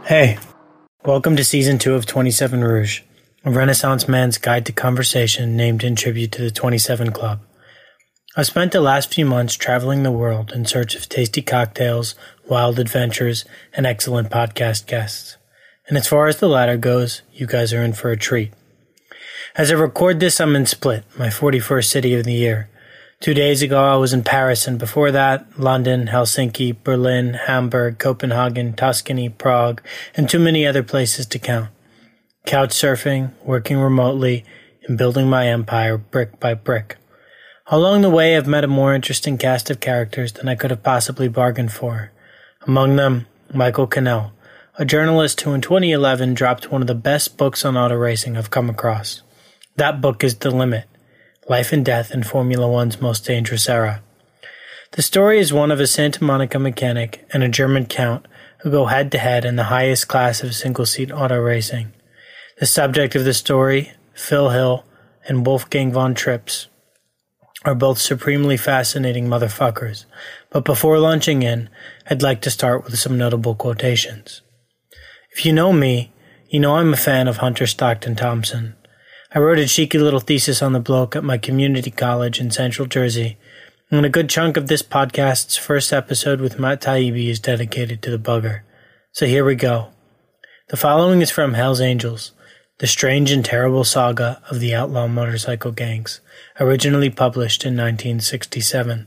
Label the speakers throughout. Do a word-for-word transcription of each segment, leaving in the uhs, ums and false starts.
Speaker 1: Hey, welcome to Season two of twenty-seven Rouge, a Renaissance man's guide to conversation named in tribute to the twenty-seven Club. I've spent the last few months traveling the world in search of tasty cocktails, wild adventures, and excellent podcast guests. And as far as the latter goes, you guys are in for a treat. As I record this, I'm in Split, my forty-first city of the year. Two days ago, I was in Paris, and before that, London, Helsinki, Berlin, Hamburg, Copenhagen, Tuscany, Prague, and too many other places to count. Couch surfing, working remotely, and building my empire brick by brick. Along the way, I've met a more interesting cast of characters than I could have possibly bargained for. Among them, Michael Cannell, a journalist who in twenty eleven dropped one of the best books on auto racing I've come across. That book is The Limit: Life and Death in Formula One's Most Dangerous Era. The story is one of a Santa Monica mechanic and a German count who go head-to-head in the highest class of single-seat auto racing. The subject of the story, Phil Hill and Wolfgang von Trips, are both supremely fascinating motherfuckers, but before launching in, I'd like to start with some notable quotations. If you know me, you know I'm a fan of Hunter Stockton Thompson. I wrote a cheeky little thesis on the bloke at my community college in Central Jersey, and a good chunk of this podcast's first episode with Matt Taibbi is dedicated to the bugger. So here we go. The following is from Hell's Angels, the strange and terrible saga of the outlaw motorcycle gangs, originally published in nineteen sixty-seven.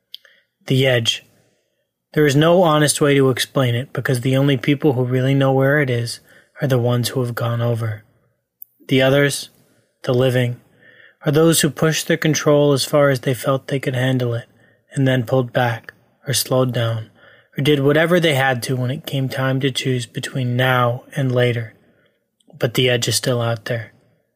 Speaker 1: The Edge. There is no honest way to explain it because the only people who really know where it is are the ones who have gone over. The others, the living, are those who pushed their control as far as they felt they could handle it, and then pulled back, or slowed down, or did whatever they had to when it came time to choose between now and later. But the edge is still out there.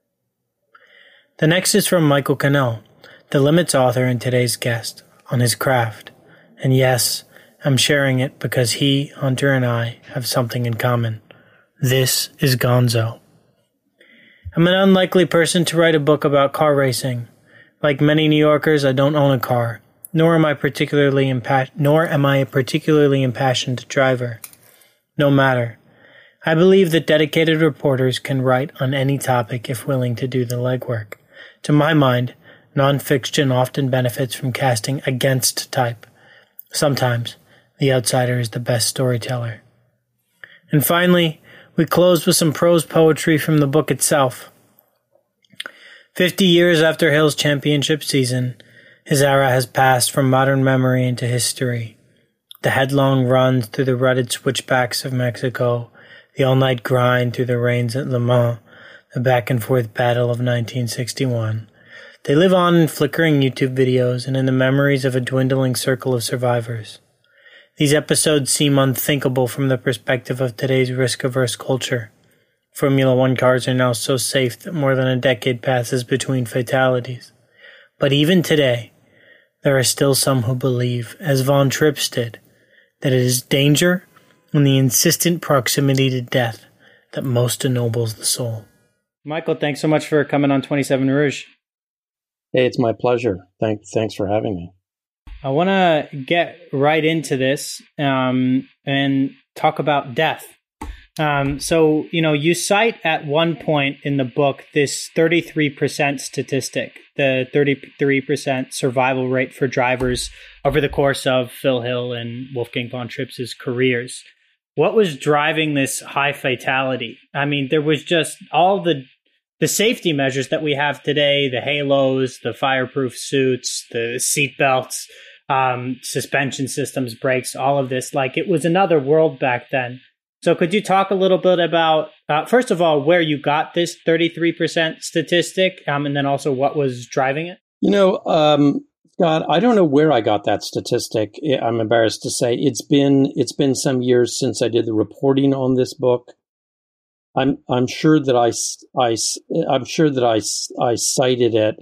Speaker 1: The next is from Michael Cannell, The Limit's author and today's guest, on his craft. And yes, I'm sharing it because he, Hunter, and I have something in common. This is Gonzo. I'm an unlikely person to write a book about car racing. Like many New Yorkers, I don't own a car, nor am I particularly impa- nor am I a particularly impassioned driver. No matter. I believe that dedicated reporters can write on any topic if willing to do the legwork. To my mind, nonfiction often benefits from casting against type. Sometimes, the outsider is the best storyteller. And finally, we close with some prose poetry from the book itself. Fifty years after Hill's championship season, his era has passed from modern memory into history. The headlong runs through the rutted switchbacks of Mexico, the all-night grind through the rains at Le Mans, the back-and-forth battle of nineteen sixty-one. They live on in flickering YouTube videos and in the memories of a dwindling circle of survivors. These episodes seem unthinkable from the perspective of today's risk-averse culture. Formula One cars are now so safe that more than a decade passes between fatalities. But even today, there are still some who believe, as Von Trips did, that it is danger and the insistent proximity to death that most ennobles the soul. Michael, thanks so much for coming on twenty-seven Rouge.
Speaker 2: Hey, it's my pleasure. Thank, thanks for having me.
Speaker 1: I want to get right into this um, and talk about death. Um, so, you know, you cite at one point in the book this thirty-three percent statistic, the thirty-three percent survival rate for drivers over the course of Phil Hill and Wolfgang von Trips' careers. What was driving this high fatality? I mean, there was just all the the safety measures that we have today, the halos, the fireproof suits, the seat belts, um, suspension systems, brakes, all of this. Like, it was another world back then. So could you talk a little bit about, uh, first of all, where you got this thirty-three percent statistic, um, and then also what was driving it?
Speaker 2: You know, um, Scott, I don't know where I got that statistic. I'm embarrassed to say it's been it's been some years since I did the reporting on this book. I'm I'm sure that I, I I'm sure that I, I cited it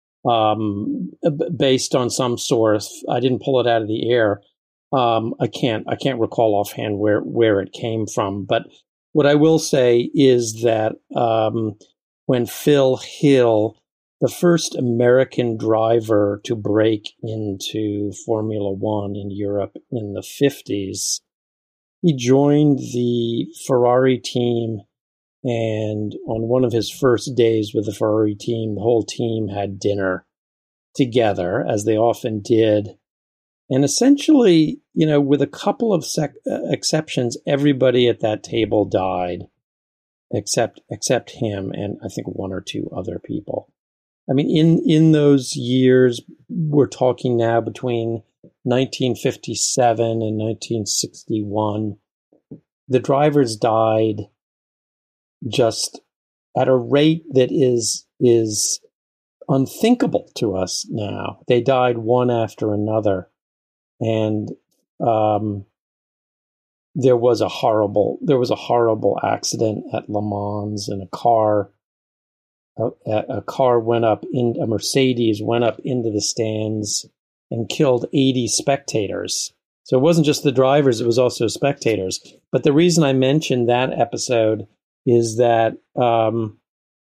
Speaker 2: um, based on some source. I didn't pull it out of the air. Um, I can't I can't recall offhand where, where it came from. But what I will say is that um, when Phil Hill, the first American driver to break into Formula One in Europe in the fifties, he joined the Ferrari team, and on one of his first days with the Ferrari team, the whole team had dinner together, as they often did. And essentially, you know, with a couple of sec- uh, exceptions, everybody at that table died, except except him and I think one or two other people. I mean, in, in those years, we're talking now between nineteen fifty-seven and nineteen sixty-one, the drivers died just at a rate that is is unthinkable to us now. They died one after another. And um, there was a horrible there was a horrible accident at Le Mans, and a car a, a car went up in a Mercedes went up into the stands and killed eighty spectators. So it wasn't just the drivers, it was also spectators. But the reason I mentioned that episode is that um,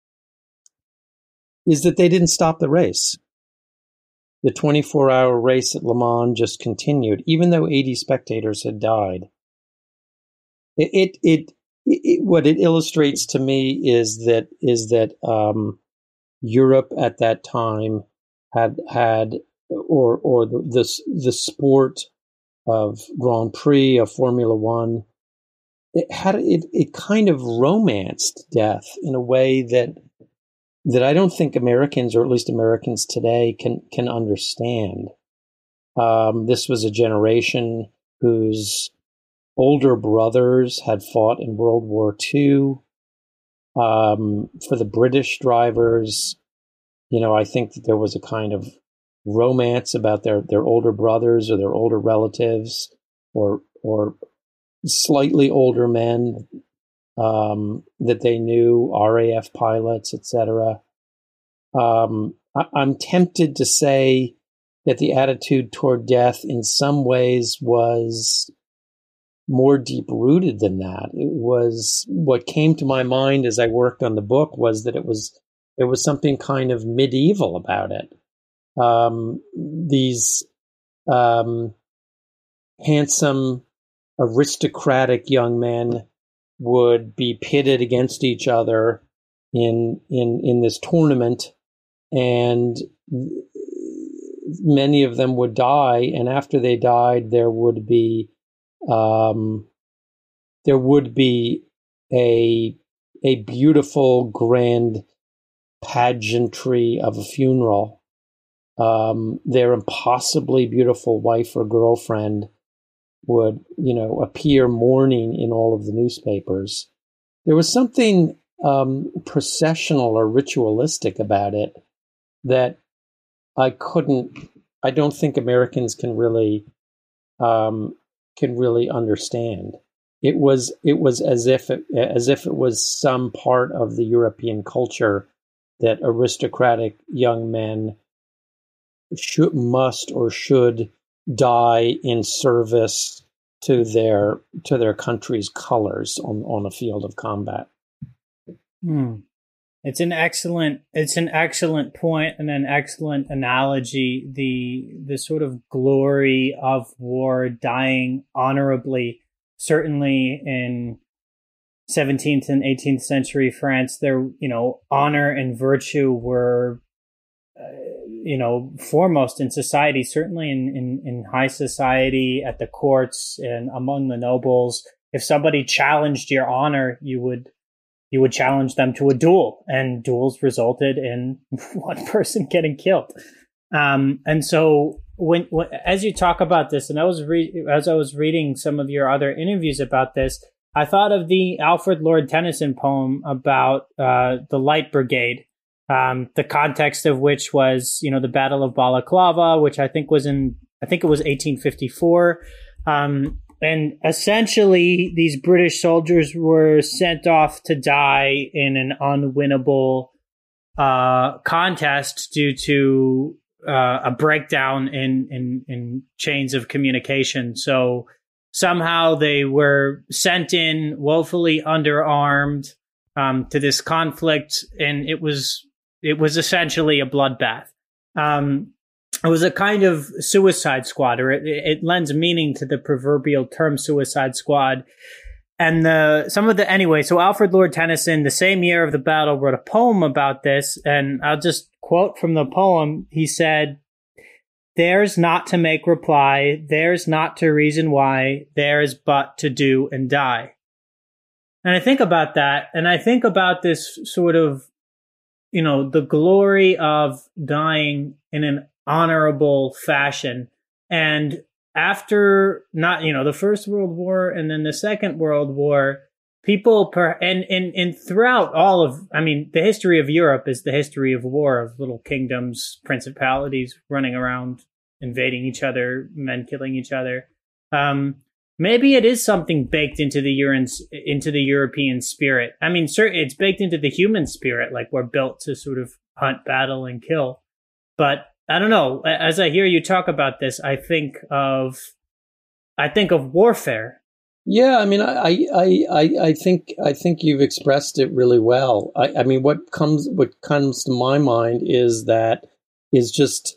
Speaker 2: is that they didn't stop the race. The twenty-four hour race at Le Mans just continued, even though eighty spectators had died. It, it, it, it what it illustrates to me is that is that um, Europe at that time had had, or or the the, the sport of Grand Prix, of Formula One, it had it it kind of romanced death in a way that. that I don't think Americans, or at least Americans today, can can understand. Um, this was a generation whose older brothers had fought in World War Two. Um, for the British drivers, you know, I think that there was a kind of romance about their, their older brothers or their older relatives, or or slightly older men Um, that they knew, R A F pilots, et cetera. Um, I, I'm tempted to say that the attitude toward death in some ways was more deep-rooted than that. It was, what came to my mind as I worked on the book was that it was, there was something kind of medieval about it. Um, these um, handsome, aristocratic young men would be pitted against each other in in in this tournament, and many of them would die. And after they died, there would be um, there would be a a beautiful, grand pageantry of a funeral. Um, their impossibly beautiful wife or girlfriend would, you know, appear mourning in all of the newspapers. There was something um, processional or ritualistic about it that I couldn't, I don't think Americans can really, um, can really understand. It was, it was as if it, as if it was some part of the European culture that aristocratic young men should, must, or should die in service to their to their country's colors on, on a field of combat.
Speaker 1: Hmm. It's an excellent it's an excellent point and an excellent analogy. The the sort of glory of war, dying honorably. Certainly in seventeenth and eighteenth century France, there, you know, honor and virtue were uh, you know, foremost in society, certainly in, in, in high society, at the courts and among the nobles. If somebody challenged your honor, you would you would challenge them to a duel, and duels resulted in one person getting killed. Um, and so, when, when as you talk about this, and I was re- as I was reading some of your other interviews about this, I thought of the Alfred Lord Tennyson poem about uh, the Light Brigade. Um, the context of which was, you know, the Battle of Balaclava, which I think was in, I think it was eighteen fifty-four. Um, and essentially, these British soldiers were sent off to die in an unwinnable uh, contest due to uh, a breakdown in, in, in chains of communication. So somehow they were sent in woefully underarmed um, to this conflict, and it was It was essentially a bloodbath. Um, it was a kind of suicide squad, or it, it lends meaning to the proverbial term suicide squad. And the some of the anyway, so Alfred Lord Tennyson, the same year of the battle, wrote a poem about this, and I'll just quote from the poem. He said, "Theirs not to make reply, theirs not to reason why, theirs but to do and die." And I think about that, and I think about this sort of, you know, the glory of dying in an honorable fashion. And after not, you know, the First World War and then the Second World War, people per, and, and, and throughout all of, I mean, the history of Europe is the history of war, of little kingdoms, principalities running around, invading each other, men killing each other. Um, maybe it is something baked into the Euro- into the European spirit. I mean, it's baked into the human spirit, like we're built to sort of hunt, battle, and kill. But I don't know. As I hear you talk about this, I think of, I think of warfare.
Speaker 2: Yeah, I mean, I, I, I, I think, I think you've expressed it really well. I, I mean, what comes, what comes to my mind is that is just,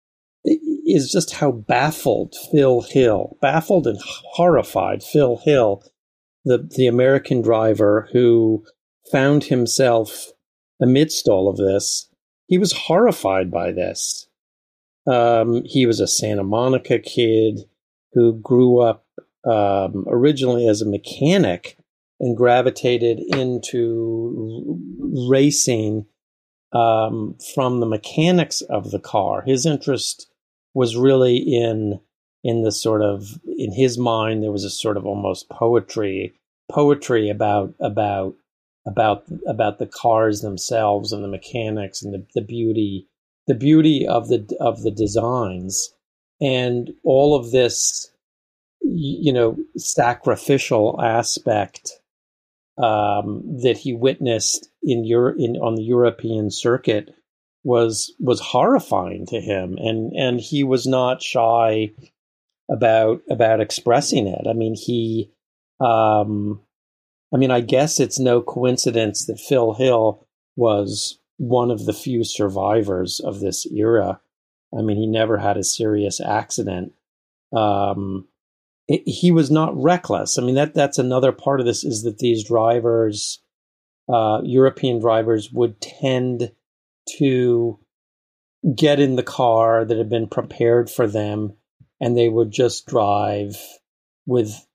Speaker 2: is just how baffled Phil Hill, baffled and horrified Phil Hill, the the American driver who found himself amidst all of this, he was horrified by this. Um, he was a Santa Monica kid who grew up um, originally as a mechanic and gravitated into racing um, from the mechanics of the car. His interest was really in in the sort of, in his mind, there was a sort of almost poetry poetry about about about about the cars themselves and the mechanics and the, the beauty the beauty of the of the designs, and all of this, you know, sacrificial aspect um, that he witnessed in Euro- in on the European circuit was was horrifying to him, and and he was not shy about about expressing it. I mean, he, um, I mean, I guess it's no coincidence that Phil Hill was one of the few survivors of this era. I mean, he never had a serious accident. Um, it, he was not reckless. I mean, that that's another part of this, is that these drivers, uh, European drivers, would tend to get in the car that had been prepared for them, and they would just drive with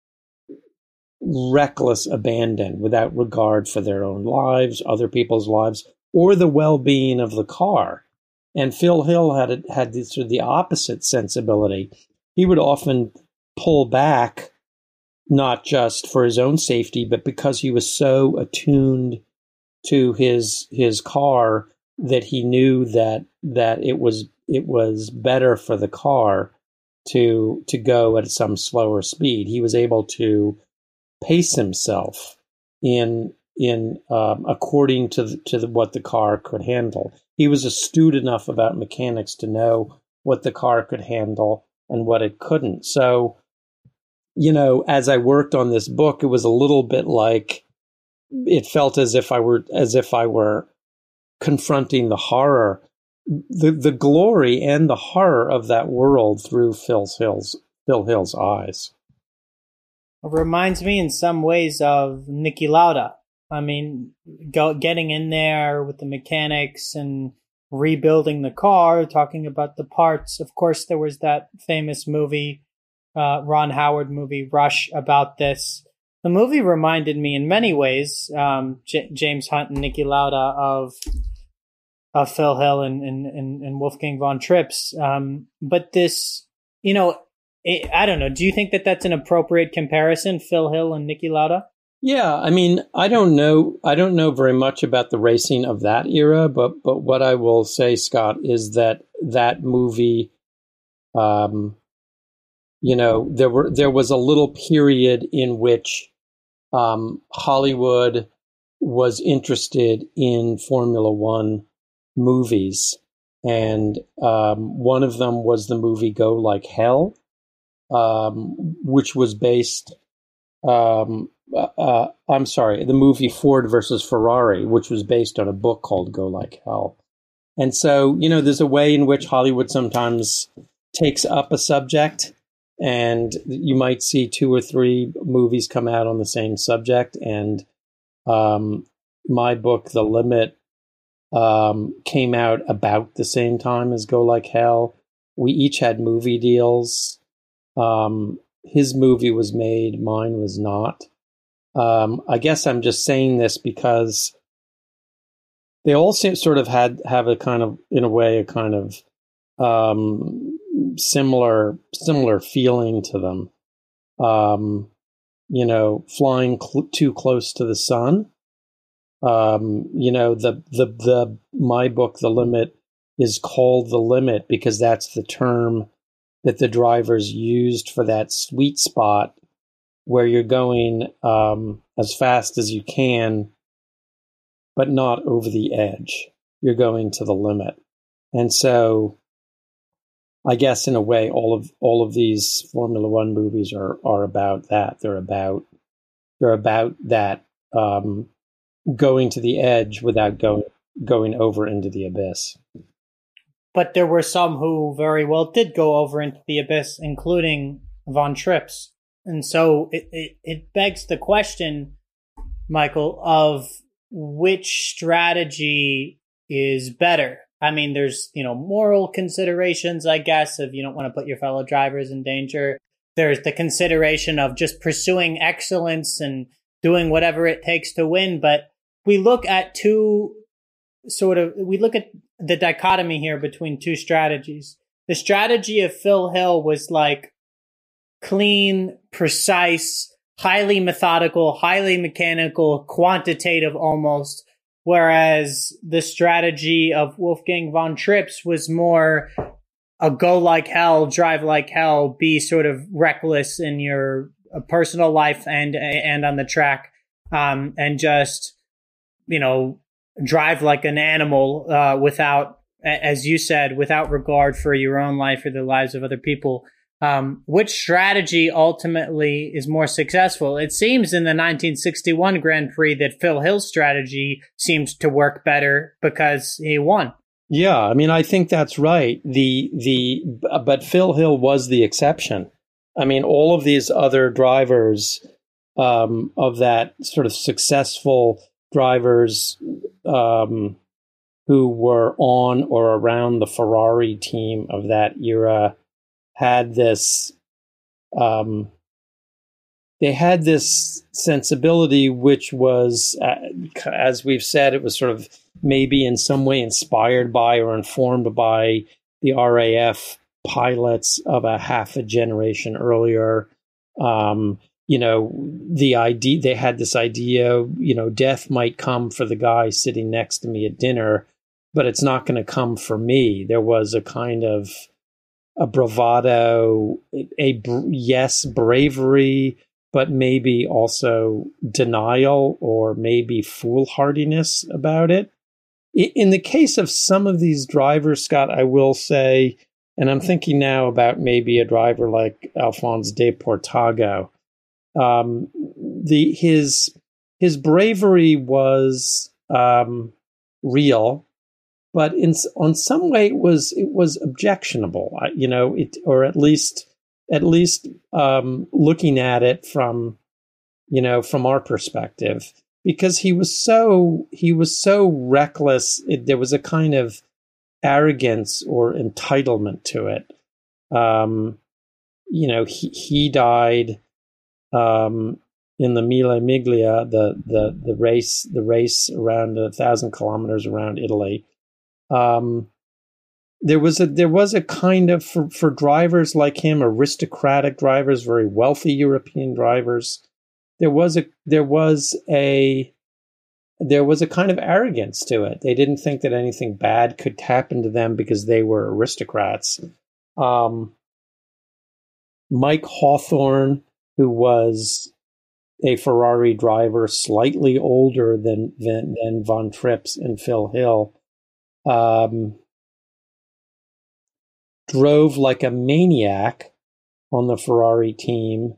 Speaker 2: reckless abandon, without regard for their own lives, other people's lives, or the well-being of the car. And Phil Hill had had the, sort of the opposite sensibility. He would often pull back, not just for his own safety, but because he was so attuned to his his car that he knew that that it was it was better for the car to to go at some slower speed. He was able to pace himself in in um, according to the, to the, what the car could handle. He was astute enough about mechanics to know what the car could handle and what it couldn't. So, you know, as I worked on this book, it was a little bit like, it felt as if I were as if I were confronting the horror, the the glory and the horror of that world through Phil Hill's Phil Hill's eyes.
Speaker 1: It reminds me in some ways of Niki Lauda. I mean, go, getting in there with the mechanics and rebuilding the car, talking about the parts. Of course, there was that famous movie, uh, Ron Howard movie, Rush, about this. The movie reminded me in many ways, um, J- James Hunt and Niki Lauda, of of Phil Hill and, and, and, and Wolfgang von Trips. Um, but this, you know, it, I don't know. Do you think that that's an appropriate comparison, Phil Hill and Niki Lauda?
Speaker 2: Yeah, I mean, I don't know. I don't know very much about the racing of that era, but but what I will say, Scott, is that that movie, um, you know, there were there was a little period in which um, Hollywood was interested in Formula One movies, and um, one of them was the movie Go Like Hell, um, which was based. Um, uh, I'm sorry, the movie Ford versus Ferrari, which was based on a book called Go Like Hell. And so, you know, there's a way in which Hollywood sometimes takes up a subject, and you might see two or three movies come out on the same subject. And um, my book, The Limit, um, came out about the same time as Go Like Hell. We each had movie deals. Um, his movie was made, mine was not. Um, I guess I'm just saying this because they all sort of had have a kind of, in a way, a kind of um, similar similar feeling to them. Um, you know, flying cl- too close to the sun. Um, you know, the the the my book, The Limit, is called The Limit because that's the term that the drivers used for that sweet spot where you're going um, as fast as you can, but not over the edge. You're going to the limit. And so I guess in a way, all of all of these Formula One movies are are about that. They're about they're about that um, going to the edge without going going over into the abyss.
Speaker 1: But there were some who very well did go over into the abyss, including Von Trips. And so it, it, it begs the question, Michael, of which strategy is better. I mean, there's, you know, moral considerations, I guess, if you don't want to put your fellow drivers in danger. There's the consideration of just pursuing excellence and doing whatever it takes to win. But we look at two sort of, we look at the dichotomy here between two strategies. The strategy of Phil Hill was like clean, precise, highly methodical, highly mechanical, quantitative almost. Whereas the strategy of Wolfgang Von Trips was more a go like hell, drive like hell, be sort of reckless in your personal life and and on the track, um, and just, you know, drive like an animal uh, without, as you said, without regard for your own life or the lives of other people. Um, which strategy ultimately is more successful? It seems in the nineteen sixty-one Grand Prix that Phil Hill's strategy seemed to work better because he won.
Speaker 2: Yeah, I mean, I think that's right. The the but Phil Hill was the exception. I mean, all of these other drivers um, of that sort of successful drivers um, who were on or around the Ferrari team of that era had this, um, they had this sensibility, which was, uh, as we've said, it was sort of maybe in some way inspired by or informed by the R A F pilots of a half a generation earlier. Um, you know, the idea, they had this idea, you know, death might come for the guy sitting next to me at dinner, but it's not going to come for me. There was a kind of a bravado, a, a yes, bravery, but maybe also denial or maybe foolhardiness about it. In the case of some of these drivers, Scott, I will say, and I'm thinking now about maybe a driver like Alphonse de Portago, um, the his his bravery was um, real. But in on some way, it was it was objectionable, you know, it or at least at least um, looking at it from, you know, from our perspective, because he was so he was so reckless. It, there was a kind of arrogance or entitlement to it. Um, you know, he he died um, in the Mille Miglia, the the the race the race around a thousand kilometers around Italy. Um, there was a there was a kind of for, for drivers like him, aristocratic drivers, very wealthy European drivers. There was a there was a there was a kind of arrogance to it. They didn't think that anything bad could happen to them because they were aristocrats. Um, Mike Hawthorne, who was a Ferrari driver, slightly older than than, than Von Trips and Phil Hill, Um, drove like a maniac on the Ferrari team.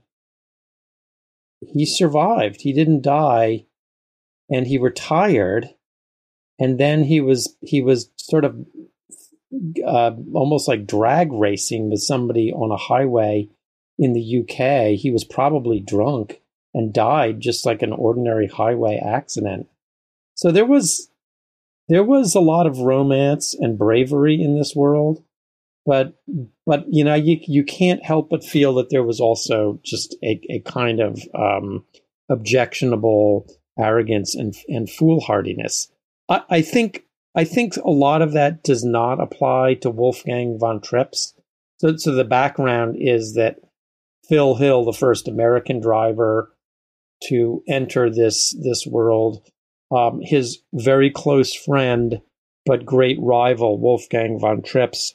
Speaker 2: He survived. He didn't die, and he retired. and then he was he was sort of uh, almost like drag racing with somebody on a highway in the U K. He was probably drunk and died just like an ordinary highway accident. So there was there was a lot of romance and bravery in this world, but but you know you you can't help but feel that there was also just a, a kind of um, objectionable arrogance and and foolhardiness. I, I think I think a lot of that does not apply to Wolfgang von Trips. So so the background is that Phil Hill, the first American driver to enter this this world, um, his very close friend but great rival Wolfgang von Trips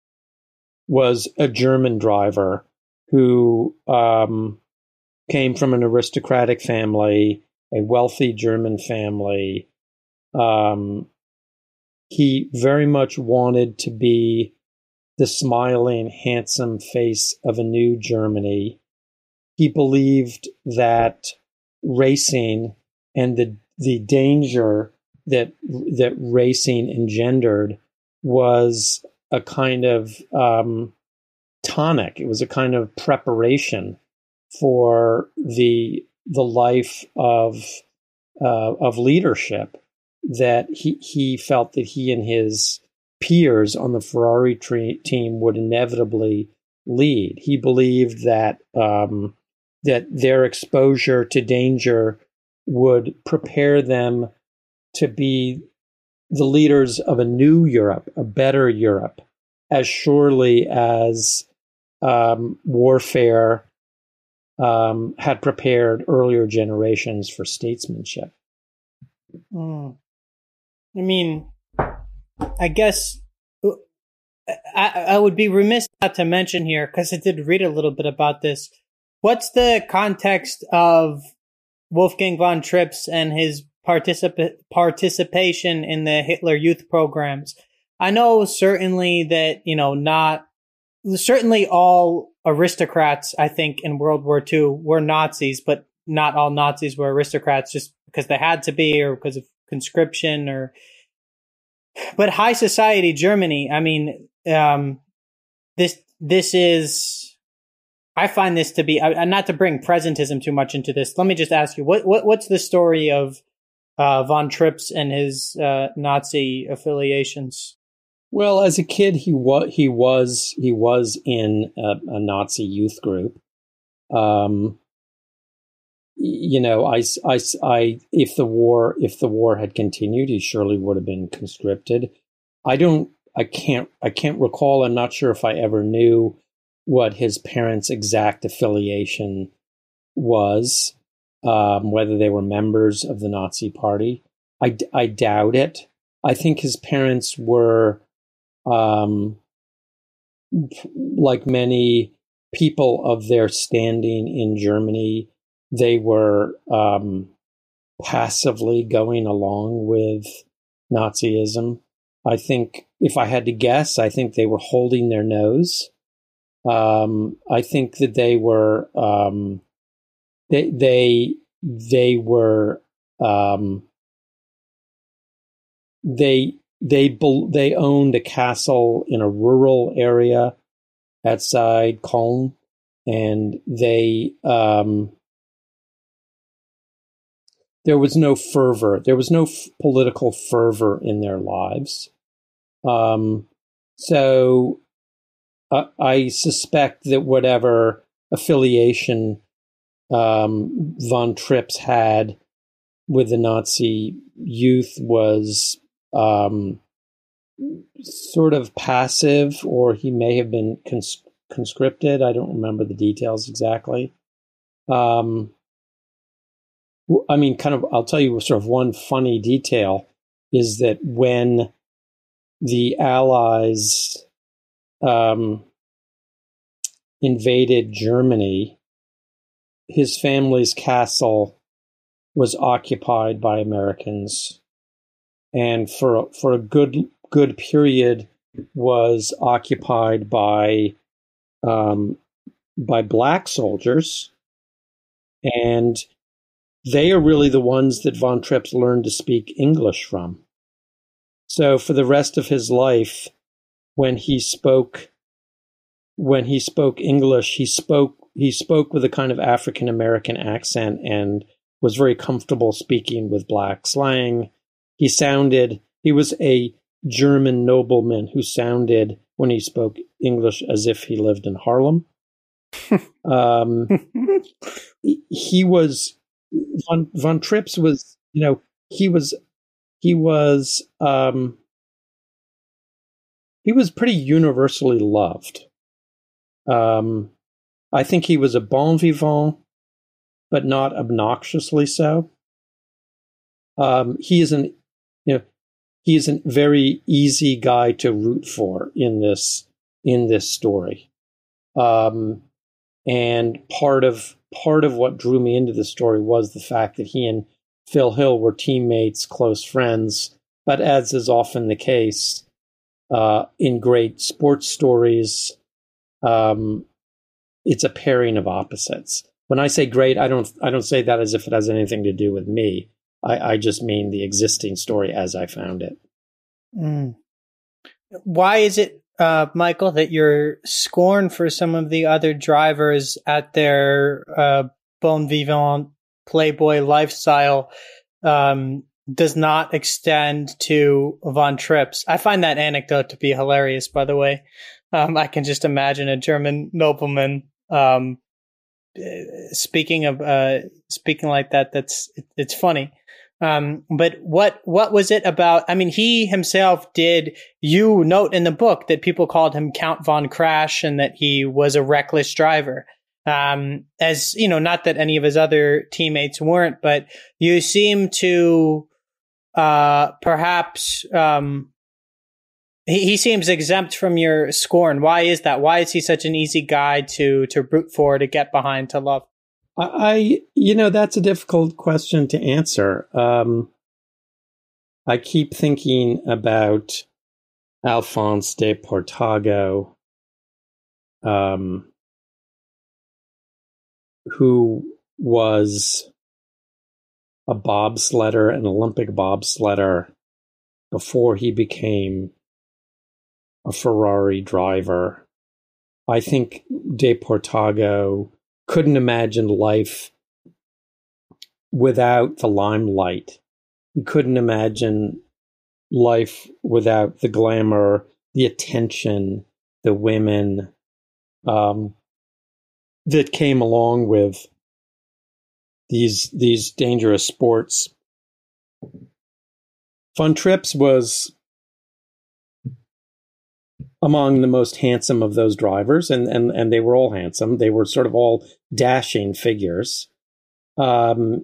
Speaker 2: was a German driver who um, came from an aristocratic family, a wealthy German family. Um, he very much wanted to be the smiling, handsome face of a new Germany. He believed that racing and the the danger that that racing engendered was a kind of um, tonic. It was a kind of preparation for the the life of uh, of leadership that he he felt that he and his peers on the Ferrari tre- team would inevitably lead. He believed that um, that their exposure to danger would prepare them to be the leaders of a new Europe, a better Europe, as surely as um, warfare um, had prepared earlier generations for statesmanship.
Speaker 1: Mm. I mean, I guess I, I would be remiss not to mention here, because I did read a little bit about this. What's the context of Wolfgang von Trips and his particip- participation in the Hitler Youth programs? I know certainly that, you know, not certainly all aristocrats, I think, in World War Two were Nazis, but not all Nazis were aristocrats just because they had to be or because of conscription or. But high society Germany, I mean, um, this this is, I find this to be, uh, not to bring presentism too much into this. Let me just ask you, what, what what's the story of uh, von Trips and his uh, Nazi affiliations?
Speaker 2: Well, as a kid, he was he was he was in a, a Nazi youth group. Um, you know, I, I, I, if the war, if the war had continued, he surely would have been conscripted. I don't, I can't, I can't recall. I'm not sure if I ever knew what his parents' exact affiliation was, um, whether they were members of the Nazi Party. I, I doubt it. I think his parents were, um, like many people of their standing in Germany, they were um, passively going along with Nazism. I think, if I had to guess, I think they were holding their nose. Um, I think that they were um, they they they were um, they they they owned a castle in a rural area outside Cologne, and they. Um, There was no fervor. There was no f- political fervor in their lives. Um, so uh, I suspect that whatever affiliation um, von Trips had with the Nazi youth was um, sort of passive, or he may have been cons- conscripted. I don't remember the details exactly. Um, I mean, kind of, I'll tell you sort of one funny detail is that when the Allies um, invaded Germany, his family's castle was occupied by Americans, and for for a good good period was occupied by um, by black soldiers, and they are really the ones that von Trips learned to speak English from. So for the rest of his life, when he spoke, when he spoke English, he spoke he spoke with a kind of African American accent and was very comfortable speaking with black slang. He sounded he was a German nobleman who sounded, when he spoke English, as if he lived in Harlem. um, he was von, von Trips was, you know, he was he was um, he was pretty universally loved. Um, I think he was a bon vivant, but not obnoxiously so. Um, he is an, you know, he is a very easy guy to root for in this in this story. Um, and part of part of what drew me into the story was the fact that he and Phil Hill were teammates, close friends. But as is often the case uh, in great sports stories, um, it's a pairing of opposites. When I say great, I don't I don't say that as if it has anything to do with me. I, I just mean the existing story as I found it.
Speaker 1: Mm. Why is it, uh, Michael, that your scorn for some of the other drivers at their uh, bon vivant playboy lifestyle um, does not extend to Von Trips? I find that anecdote to be hilarious, by the way. Um, I can just imagine a German nobleman um, speaking of uh, speaking like that. That's it, it's funny. Um, but what what was it about? I mean, he himself did. You note in the book that people called him Count Von Crash and that he was a reckless driver. Um, as you know, not that any of his other teammates weren't, but you seem to uh, perhaps um, he, he seems exempt from your scorn. Why is that? Why is he such an easy guy to to root for, to get behind, to love?
Speaker 2: I, you know, that's a difficult question to answer. Um, I keep thinking about Alphonse de Portago, um, who was a bobsledder, an Olympic bobsledder, before he became a Ferrari driver. I think de Portago couldn't imagine life without the limelight. He couldn't imagine life without the glamour, the attention, the women um, that came along with these these dangerous sports. Von Trips was among the most handsome of those drivers, and, and, and they were all handsome. They were sort of all dashing figures. Um,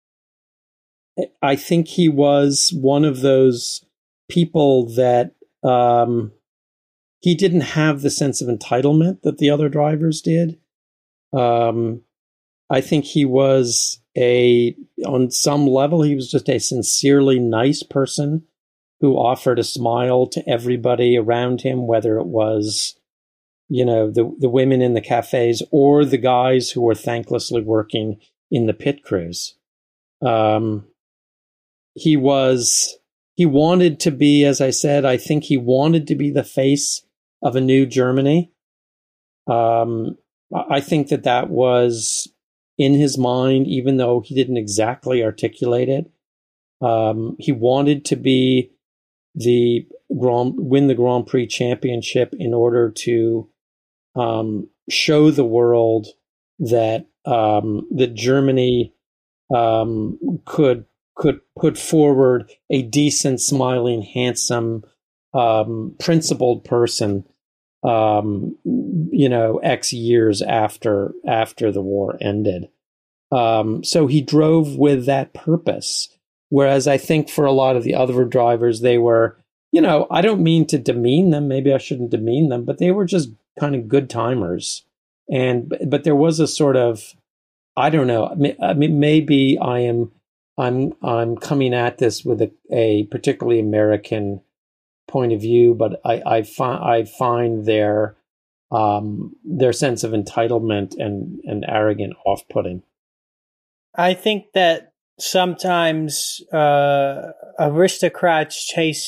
Speaker 2: I think he was one of those people that um, he didn't have the sense of entitlement that the other drivers did. Um, I think he was a, on some level, he was just a sincerely nice person who offered a smile to everybody around him, whether it was, you know, the, the women in the cafes or the guys who were thanklessly working in the pit crews. Um, he was, he wanted to be, as I said, I think he wanted to be the face of a new Germany. Um, I think that that was in his mind, even though he didn't exactly articulate it. Um, he wanted to be the Grand, win the Grand Prix championship in order to um, show the world that um, that Germany um, could could put forward a decent, smiling, handsome, um, principled person. Um, you know, X years after after the war ended. Um, so he drove with that purpose. Whereas I think for a lot of the other drivers, they were, you know, I don't mean to demean them. Maybe I shouldn't demean them, but they were just kind of good timers. And but there was a sort of, I don't know. I mean, maybe I am, I'm, I'm coming at this with a, a particularly American point of view, but I, I find I find their um, their sense of entitlement and and arrogant off-putting.
Speaker 1: I think that sometimes uh, aristocrats chase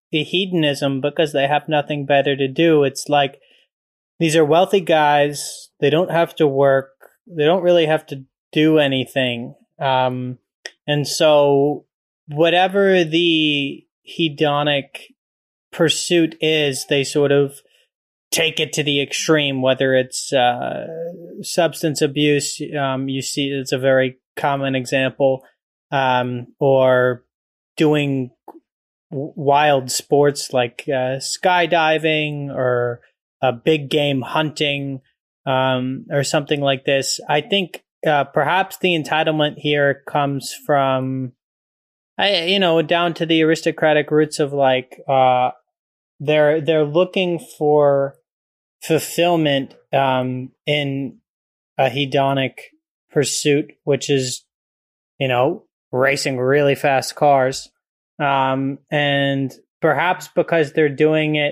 Speaker 1: a hedonism because they have nothing better to do. It's like these are wealthy guys. They don't have to work. They don't really have to do anything. Um, and so whatever the hedonic pursuit is, they sort of take it to the extreme, whether it's uh, substance abuse. Um, you see, it's a very common example, um, or doing w- wild sports like uh, skydiving or uh, big game hunting, um, or something like this. I think uh, perhaps the entitlement here comes from, I, you know, down to the aristocratic roots of like uh, they're they're looking for fulfillment um, in a hedonic pursuit, which is, you know, racing really fast cars. Um, and perhaps because they're doing it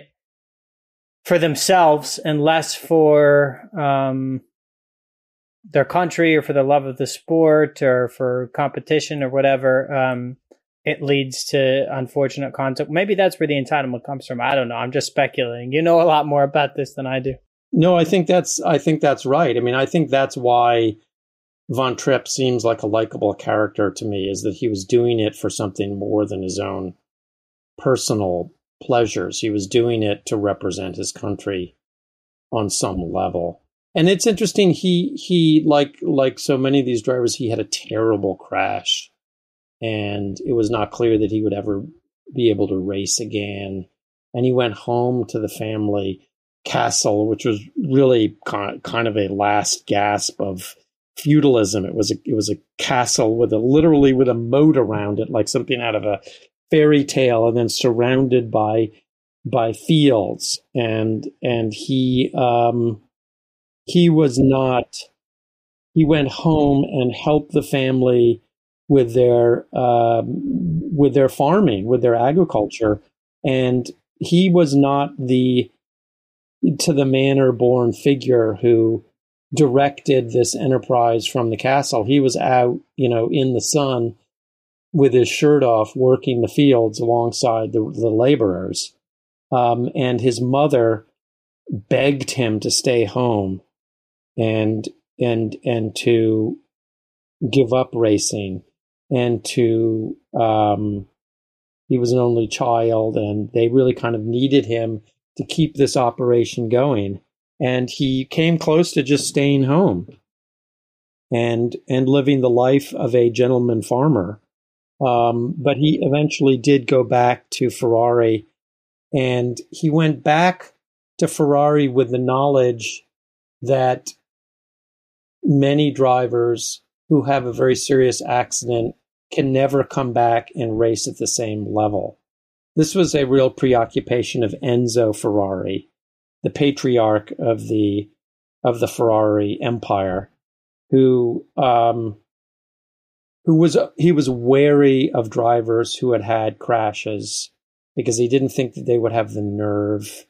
Speaker 1: for themselves and less for um, their country or for the love of the sport or for competition or whatever, um, it leads to unfortunate conduct. Maybe that's where the entitlement comes from. I don't know. I'm just speculating. You know a lot more about this than I do.
Speaker 2: No, I think that's I think that's right. I mean, I think that's why Von Tripp seems like a likable character to me, is that he was doing it for something more than his own personal pleasures. He was doing it to represent his country on some level. And it's interesting, he he like like so many of these drivers, he had a terrible crash. And it was not clear that he would ever be able to race again. And he went home to the family castle, which was really kind of a last gasp of feudalism. It was a, it was a castle with a literally with a moat around it, like something out of a fairy tale, and then surrounded by by fields. And and he um, he was not. He went home and helped the family with their uh, with their farming, with their agriculture, and he was not the to the manor born figure who directed this enterprise from the castle. He was out, you know, in the sun with his shirt off, working the fields alongside the, the laborers, um, and his mother begged him to stay home and and and to give up racing. And to, um, he was an only child, and they really kind of needed him to keep this operation going. And he came close to just staying home and and living the life of a gentleman farmer. Um, but he eventually did go back to Ferrari, and he went back to Ferrari with the knowledge that many drivers who have a very serious accident can never come back and race at the same level. This was a real preoccupation of Enzo Ferrari, the patriarch of the of the Ferrari empire, who um, who was he was wary of drivers who had had crashes because he didn't think that they would have the nerve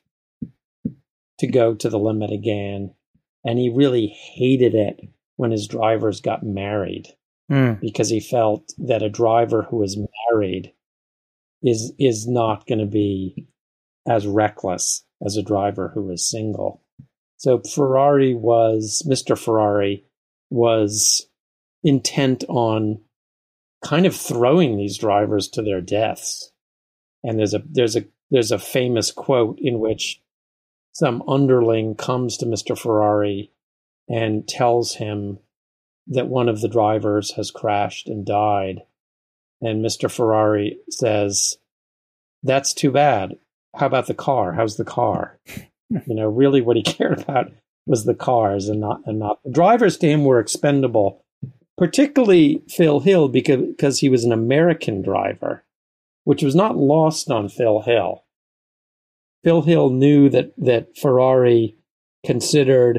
Speaker 2: to go to the limit again, and he really hated it when his drivers got married, mm. because he felt that a driver who is married is is not going to be as reckless as a driver who is single. So Ferrari was, Mister Ferrari was intent on kind of throwing these drivers to their deaths. And there's a there's a there's a famous quote in which some underling comes to Mister Ferrari and tells him that one of the drivers has crashed and died. And Mister Ferrari says, "That's too bad. How about the car? How's the car?" You know, really what he cared about was the cars and not and not the drivers. To him were expendable, particularly Phil Hill, because because he was an American driver, which was not lost on Phil Hill. Phil Hill knew that that Ferrari considered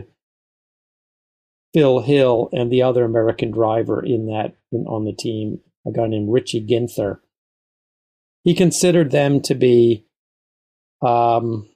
Speaker 2: Phil Hill and the other American driver in that in, on the team, a guy named Richie Ginther. He considered them to be um,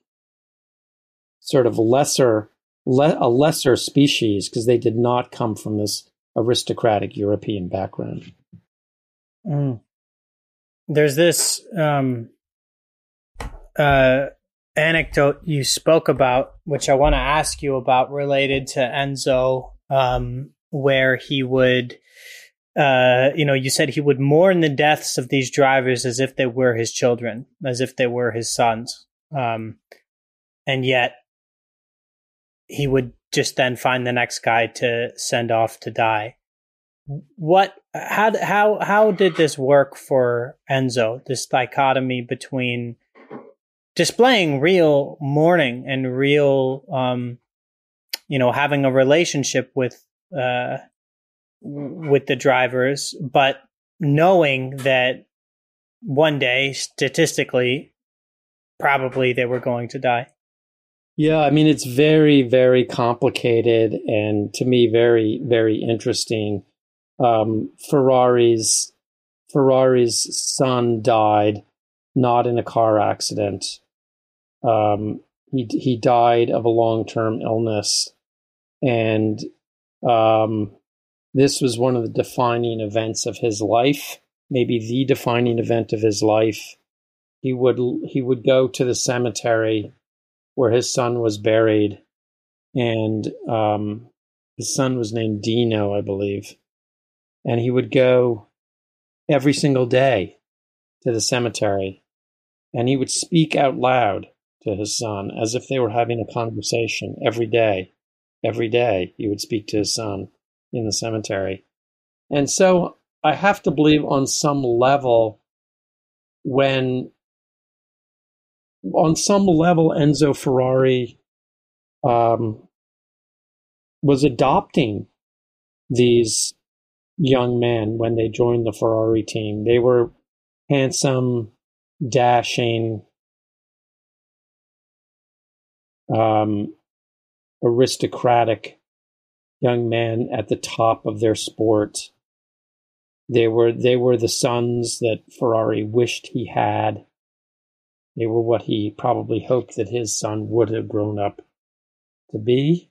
Speaker 2: sort of lesser, le- a lesser species because they did not come from this aristocratic European background.
Speaker 1: Mm. There's this um, uh, anecdote you spoke about, which I want to ask you about, related to Enzo, um, where he would, uh, you know, you said he would mourn the deaths of these drivers as if they were his children, as if they were his sons. Um, and yet he would just then find the next guy to send off to die. What, how, how, how did this work for Enzo? This dichotomy between displaying real mourning and real, um, you know, having a relationship with, uh, with the drivers, but knowing that one day, statistically, probably they were going to die.
Speaker 2: Yeah, I mean, it's very, very complicated and to me, very, very interesting. Um, Ferrari's Ferrari's son died not in a car accident. Um, he he died of a long-term illness, and um, this was one of the defining events of his life, maybe the defining event of his life. He would he would go to the cemetery where his son was buried, and um, his son was named Dino, I believe. And he would go every single day to the cemetery, and he would speak out loud to his son as if they were having a conversation every day. Every day he would speak to his son in the cemetery. And so I have to believe on some level, when on some level Enzo Ferrari um, was adopting these young men when they joined the Ferrari team. They were handsome, dashing, um, aristocratic young men at the top of their sport. They were they were the sons that Ferrari wished he had. They were what he probably hoped that his son would have grown up to be.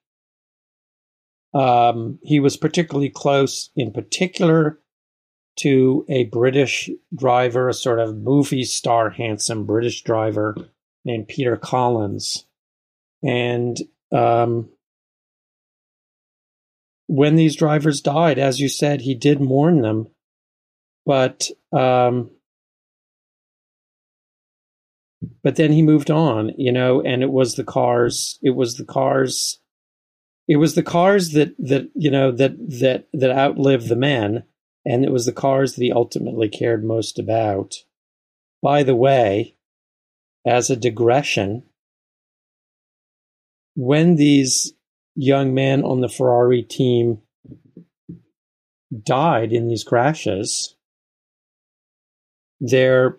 Speaker 2: Um, he was particularly close, in particular, to a British driver, a sort of movie star, handsome British driver named Peter Collins. And um, when these drivers died, as you said, he did mourn them. But um, but then he moved on, you know, and it was the cars. It was the cars. It was the cars that, that you know, that, that, that outlived the men, and it was the cars that he ultimately cared most about. By the way, as a digression, when these young men on the Ferrari team died in these crashes, their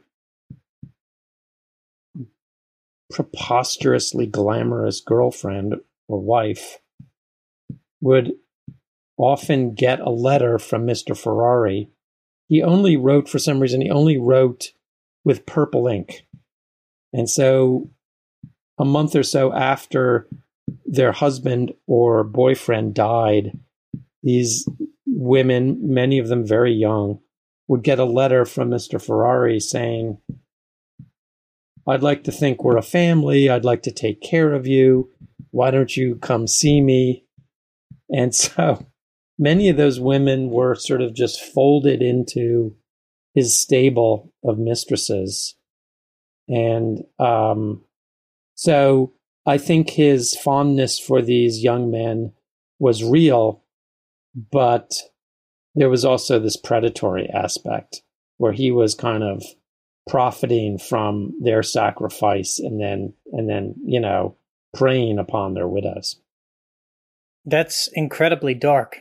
Speaker 2: preposterously glamorous girlfriend or wife would often get a letter from Mister Ferrari. He only wrote, for some reason, he only wrote with purple ink. And so a month or so after their husband or boyfriend died, these women, many of them very young, would get a letter from Mister Ferrari saying, "I'd like to think we're a family. I'd like to take care of you. Why don't you come see me?" And so many of those women were sort of just folded into his stable of mistresses. And um, so I think his fondness for these young men was real, but there was also this predatory aspect where he was kind of profiting from their sacrifice and then, and then, you know, preying upon their widows.
Speaker 1: That's incredibly dark.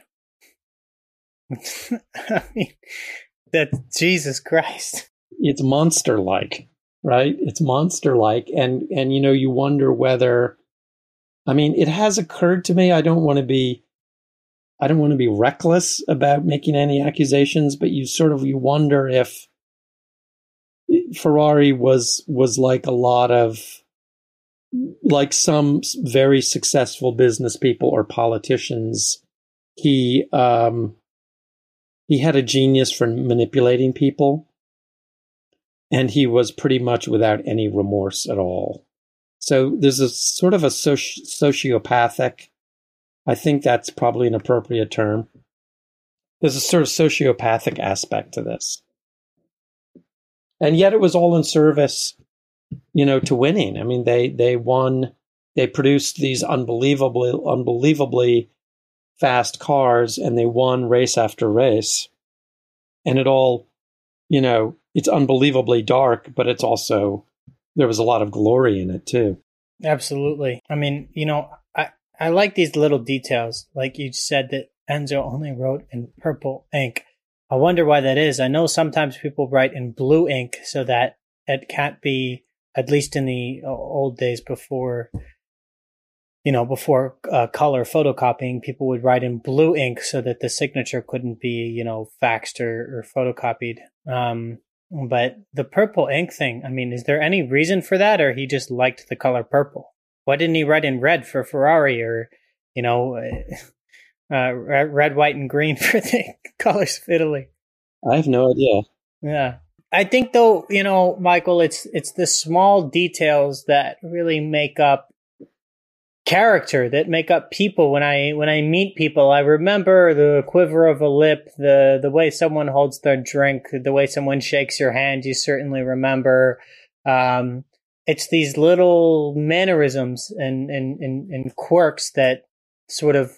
Speaker 1: I mean, that Jesus Christ.
Speaker 2: It's monster-like, right? It's monster-like. And, and, you know, you wonder whether, I mean, it has occurred to me, I don't want to be, I don't want to be reckless about making any accusations, but you sort of, you wonder if Ferrari was, was like a lot of, like some very successful business people or politicians. He, um, he had a genius for manipulating people. and he was pretty much without any remorse at all. So there's a sort of a soci- sociopathic, I think that's probably an appropriate term. There's a sort of sociopathic aspect to this. And yet it was all in service, you know, to winning. I mean, they, they won, they produced these unbelievably, unbelievably fast cars, and they won race after race. And it all, you know, it's unbelievably dark, but it's also, there was a lot of glory in it too.
Speaker 1: Absolutely. I mean, you know, I, I like these little details. Like you said that Enzo only wrote in purple ink. I wonder why that is. I know sometimes people write in blue ink so that it can't be, at least in the old days before, you know, before uh, color photocopying, people would write in blue ink so that the signature couldn't be, you know, faxed or, or photocopied. Um, but the purple ink thing, I mean, is there any reason for that, or he just liked the color purple? Why didn't he write in red for Ferrari, or, you know, uh, red, white, and green for the colors of Italy?
Speaker 2: I have no idea.
Speaker 1: Yeah. I think, though, you know, Michael, it's it's the small details that really make up character, that make up people. When I when I meet people, I remember the quiver of a lip, the the way someone holds their drink, the way someone shakes your hand. You certainly remember. Um, it's these little mannerisms and, and, and, and quirks that sort of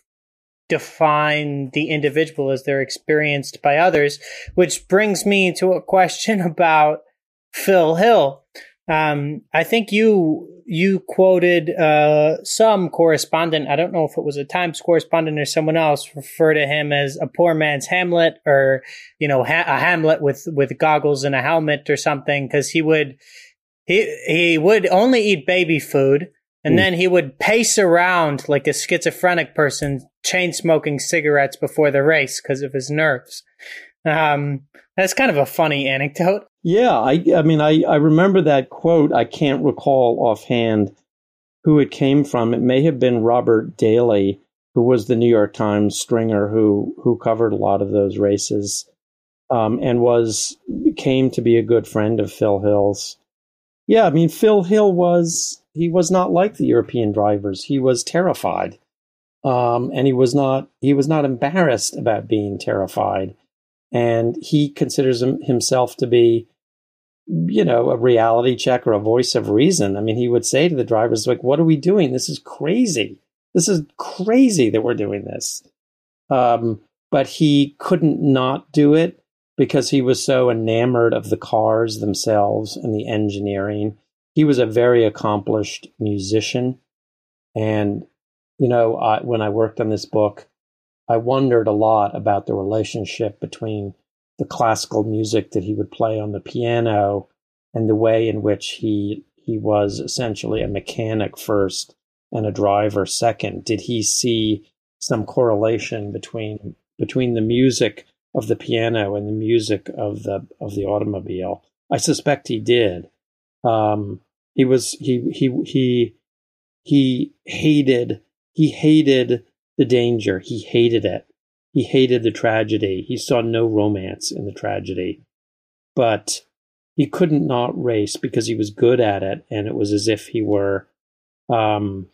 Speaker 1: define the individual as they're experienced by others, which brings me to a question about Phil Hill. Um, I think you you quoted uh, some correspondent, I don't know if it was a Times correspondent or someone else, refer to him as a poor man's Hamlet, or, you know, ha- a Hamlet with, with goggles and a helmet or something, because he would he he would only eat baby food, and mm. then he would pace around like a schizophrenic person, chain smoking cigarettes before the race because of his nerves. Um, that's kind of a funny anecdote.
Speaker 2: Yeah, I, I mean, I, I remember that quote. I can't recall offhand who it came from. It may have been Robert Daly, who was the New York Times stringer who who covered a lot of those races, um, and was came to be a good friend of Phil Hill's. Yeah, I mean, Phil Hill was he was not like the European drivers. He was terrified, um, and he was not he was not embarrassed about being terrified. And he considers him, himself to be, you know, a reality check or a voice of reason. I mean, he would say to the drivers, like, what are we doing? This is crazy. This is crazy that we're doing this. Um, but he couldn't not do it because he was so enamored of the cars themselves and the engineering. He was a very accomplished musician. And, you know, I, when I worked on this book, I wondered a lot about the relationship between the classical music that he would play on the piano and the way in which he he was essentially a mechanic first and a driver second. Did he see some correlation between between the music of the piano and the music of the of the automobile? I suspect he did. Um, he was he he he he hated he hated. the danger. He hated it. He hated the tragedy. He saw no romance in the tragedy. But he couldn't not race because he was good at it, and it was as if he were um,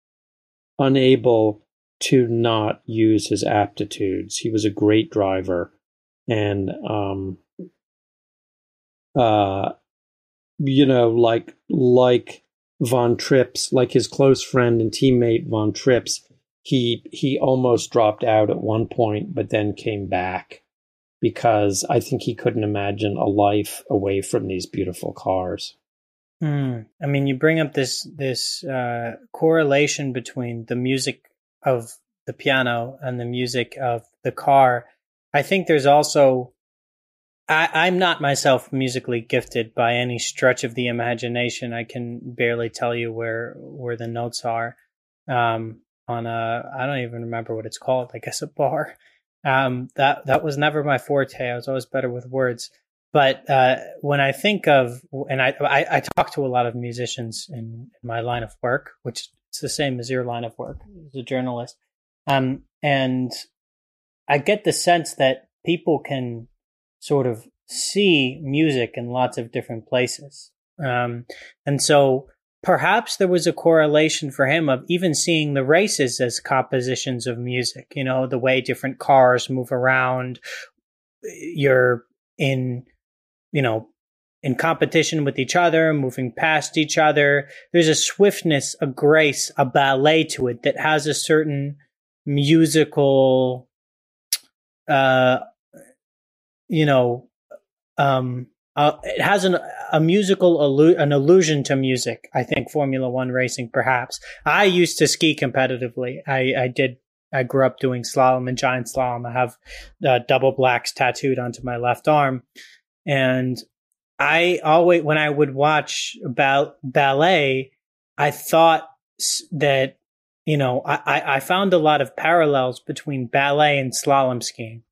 Speaker 2: unable to not use his aptitudes. He was a great driver. And, um, uh, you know, like, like Von Trips, like his close friend and teammate Von Trips, He he almost dropped out at one point, but then came back because I think he couldn't imagine a life away from these beautiful cars.
Speaker 1: Mm. I mean, you bring up this this uh, correlation between the music of the piano and the music of the car. I think there's also, I, I'm not myself musically gifted by any stretch of the imagination. I can barely tell you where where the notes are. Um, on a, I don't even remember what it's called, I guess a bar. Um, that that was never my forte. I was always better with words. But uh, when I think of, and I, I, I talk to a lot of musicians in, in my line of work, which is the same as your line of work as a journalist. Um, and I get the sense that people can sort of see music in lots of different places. Um, and so perhaps there was a correlation for him of even seeing the races as compositions of music, you know, the way different cars move around. You're in, you know, in competition with each other, moving past each other. There's a swiftness, a grace, a ballet to it that has a certain musical, uh, you know, um, uh, it has an, a musical, allu- an allusion to music. I think Formula One racing, perhaps. I used to ski competitively. I, I did. I grew up doing slalom and giant slalom. I have uh, double blacks tattooed onto my left arm, and I always, when I would watch ba- ballet, I thought that, you know, I, I found a lot of parallels between ballet and slalom skiing.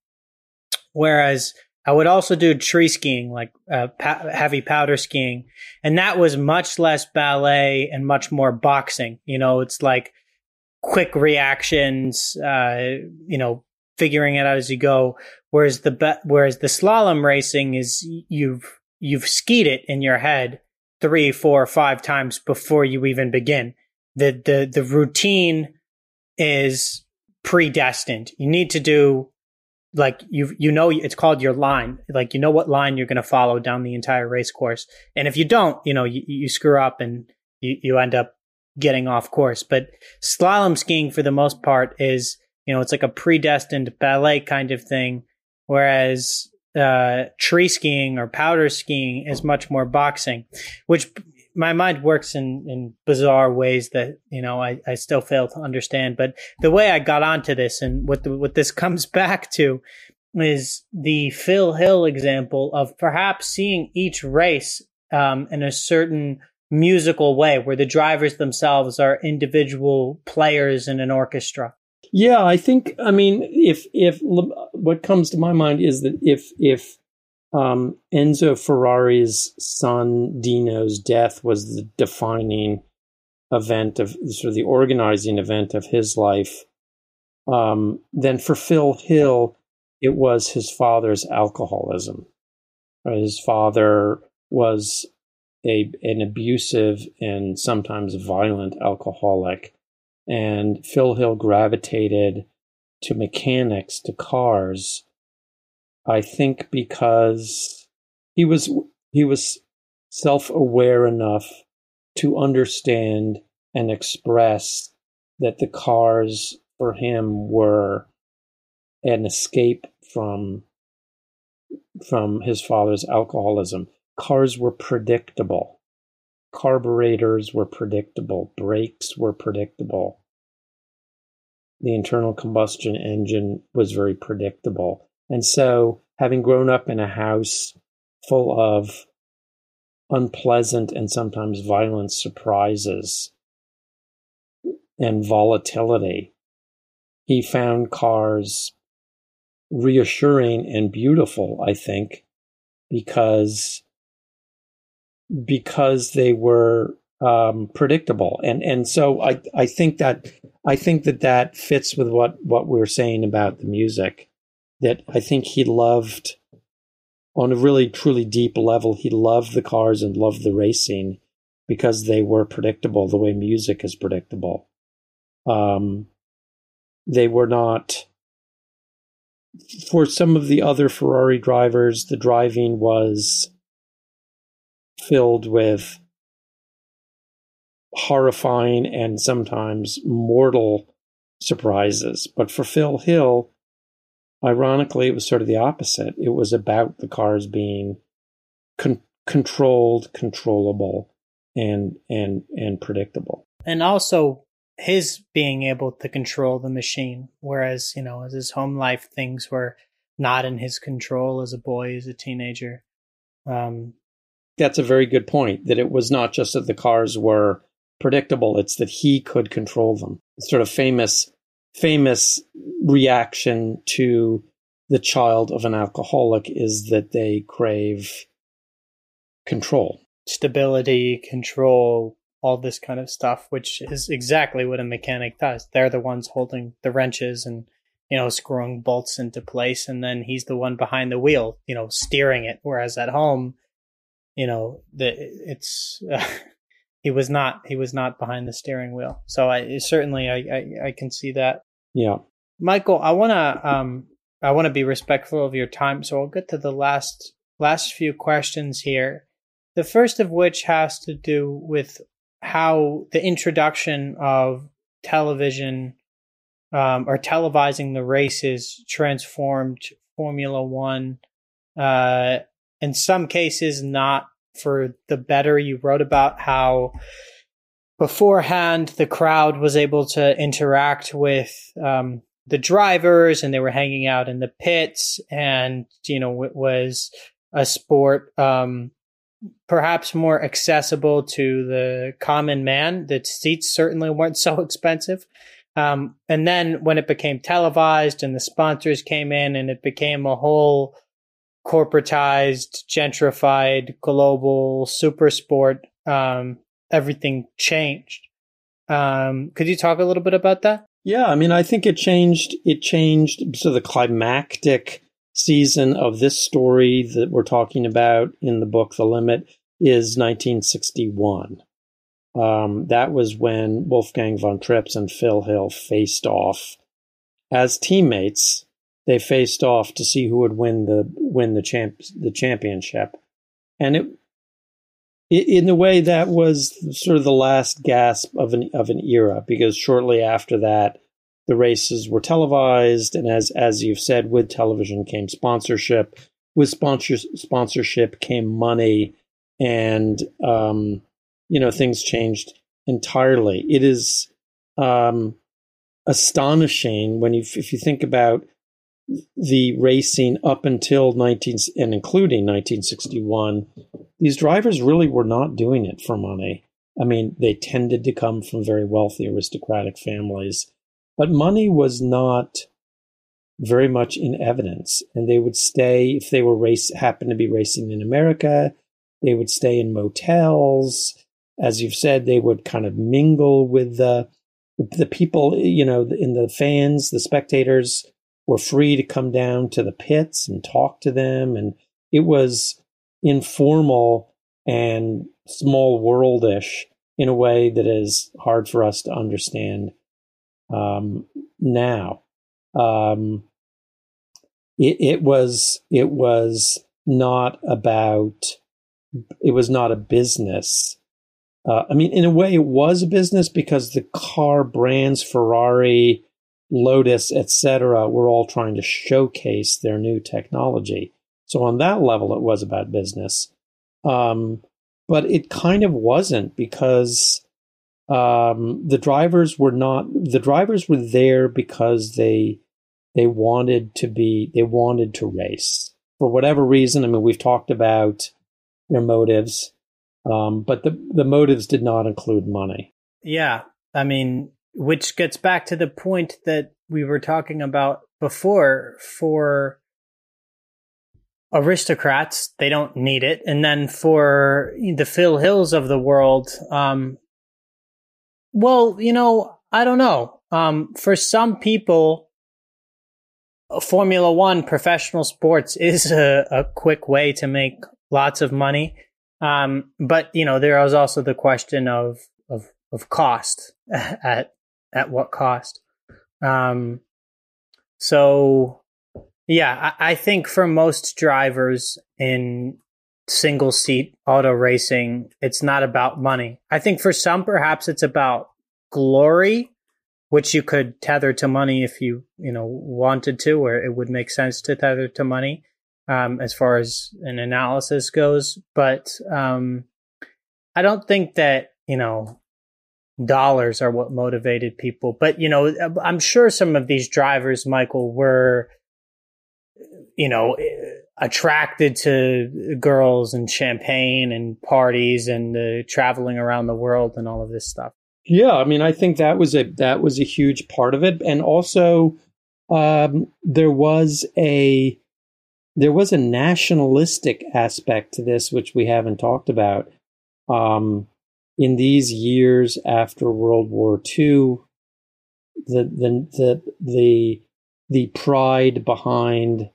Speaker 1: Whereas I would also do tree skiing, like uh, pa- heavy powder skiing. And that was much less ballet and much more boxing. You know, it's like quick reactions, uh, you know, figuring it out as you go. Whereas the, be- whereas the slalom racing is you've, You've skied it in your head three, four, five times before you even begin. The the the routine is predestined. You need to do like you you know it's called your line. Like you know what line you're going to follow down the entire race course. And if you don't, you know you, you screw up and you, you end up getting off course. But slalom skiing for the most part is, you know, it's like a predestined ballet kind of thing, whereas Uh, tree skiing or powder skiing is much more boxing, which my mind works in, in bizarre ways that, you know, I, I still fail to understand. But the way I got onto this and what the, what this comes back to is the Phil Hill example of perhaps seeing each race um, in a certain musical way where the drivers themselves are individual players in an orchestra.
Speaker 2: Yeah, I think, I mean, if, if, what comes to my mind is that if, if, um, Enzo Ferrari's son Dino's death was the defining event of sort of the organizing event of his life, um, then for Phil Hill, it was his father's alcoholism. His father was a, an abusive and sometimes violent alcoholic. And Phil Hill gravitated to mechanics, to cars, I think because he was he was self-aware enough to understand and express that the cars for him were an escape from from his father's alcoholism. Cars were predictable. Carburetors were predictable. Brakes were predictable. The internal combustion engine was very predictable. And so, having grown up in a house full of unpleasant and sometimes violent surprises and volatility, he found cars reassuring and beautiful, I think, because because they were um, predictable. And and so I, I think that I think that that fits with what, what we're saying about the music, that I think he loved on a really truly deep level. He loved the cars and loved the racing because they were predictable the way music is predictable. Um, they were not, for some of the other Ferrari drivers, the driving was filled with horrifying and sometimes mortal surprises. But for Phil Hill, ironically, it was sort of the opposite. It was about the cars being con- controlled, controllable, and and and predictable.
Speaker 1: And also his being able to control the machine, whereas, you know, as his home life, things were not in his control as a boy, as a teenager. Um,
Speaker 2: That's a very good point, that it was not just that the cars were predictable, it's that he could control them. Sort of famous, famous reaction to the child of an alcoholic is that they crave control.
Speaker 1: Stability, control, all this kind of stuff, which is exactly what a mechanic does. They're the ones holding the wrenches and you know, screwing bolts into place, and then he's the one behind the wheel, you know, steering it. Whereas at home, you know, the it's uh, he was not he was not behind the steering wheel. So I certainly I I, I can see that.
Speaker 2: Yeah,
Speaker 1: Michael, I wanna um I want to be respectful of your time, so I'll get to the last last few questions here. The first of which has to do with how the introduction of television um, or televising the races transformed Formula One. Uh, in some cases, not for the better. You wrote about how beforehand the crowd was able to interact with um, the drivers, and they were hanging out in the pits, and you know it was a sport um, perhaps more accessible to the common man. The seats certainly weren't so expensive. Um, and then when it became televised and the sponsors came in and it became a whole corporatized, gentrified, global super sport, um, everything changed. Um, could you talk a little bit about that?
Speaker 2: Yeah, I mean, I think it changed. It changed. So the climactic season of this story that we're talking about in the book, The Limit, is nineteen sixty-one. Um, that was when Wolfgang von Trips and Phil Hill faced off as teammates. They faced off to see who would win the win the champ the championship, and it, it in a way that was sort of the last gasp of an of an era, because shortly after that, the races were televised, and as as you've said, with television came sponsorship. With sponsor, sponsorship came money, and um, you know things changed entirely. It is um, astonishing when you if you think about the racing up until nineteen and including nineteen sixty-one. These drivers really were not doing it for money. I mean, they tended to come from very wealthy aristocratic families. But money was not very much in evidence, and they would stay, if they were race happened to be racing in America, they would stay in motels. As you've said, they would kind of mingle with the the people, you know, in the fans, the spectators were free to come down to the pits and talk to them, and it was informal and small worldish in a way that is hard for us to understand Um, now, um, it, it was it was not about it was not a business. Uh, I mean, in a way, it was a business because the car brands, Ferrari, Lotus, et cetera, were all trying to showcase their new technology. So on that level, it was about business, um, but it kind of wasn't, because Um, the drivers were not, the drivers were there because they, they wanted to be, they wanted to race for whatever reason. I mean, we've talked about their motives, um, but the, the motives did not include money.
Speaker 1: Yeah. I mean, which gets back to the point that we were talking about before. For aristocrats, they don't need it. And then for the Phil Hills of the world, um, well, you know, I don't know. Um, for some people, Formula One, professional sports, is a, a quick way to make lots of money. Um, but, you know, there is also the question of, of, of cost. at, at what cost? Um, so, yeah, I, I think for most drivers in single seat auto racing, it's not about money. I think for some, perhaps it's about glory, which you could tether to money if you, you know, wanted to, or it would make sense to tether to money, um, as far as an analysis goes. But um, I don't think that, you know, dollars are what motivated people. But, you know, I'm sure some of these drivers, Michael, were, you know, attracted to girls and champagne and parties and uh, traveling around the world and all of this stuff.
Speaker 2: Yeah, I mean, I think that was a that was a huge part of it, and also um, there was a there was a nationalistic aspect to this, which we haven't talked about. Um, in these years after World War Two, the the the the the pride behind